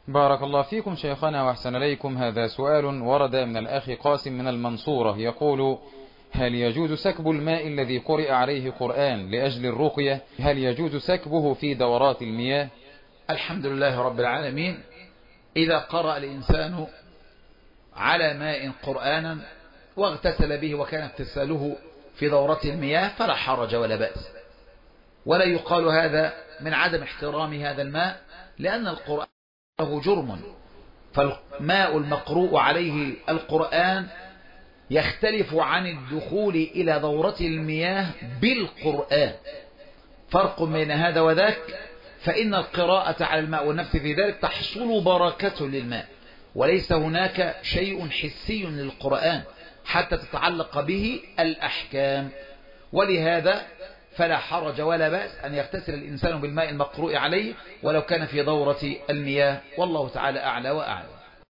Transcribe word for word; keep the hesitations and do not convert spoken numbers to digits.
بارك الله فيكم شيخنا وأحسن إليكم. هذا سؤال ورد من الأخ قاسم من المنصورة، يقول: هل يجوز سكب الماء الذي قرئ عليه قرآن لأجل الرقية؟ هل يجوز سكبه في دورات المياه؟ الحمد لله رب العالمين. إذا قرأ الإنسان على ماء قرآنا واغتسل به وكان اغتساله في دورة المياه فلا حرج ولا بأس، ولا يقال هذا من عدم احترام هذا الماء، لأن القرآن له جرم، فالماء المقروء عليه القرآن يختلف عن الدخول إلى دورة المياه بالقرآن، فرق بين هذا وذاك. فإن القراءة على الماء والنفس في ذلك تحصل بركة للماء، وليس هناك شيء حسي للقرآن حتى تتعلق به الأحكام، ولهذا فلا حرج ولا بأس أن يغتسل الإنسان بالماء المقروء عليه ولو كان في دورة المياه، والله تعالى أعلى وأعلم.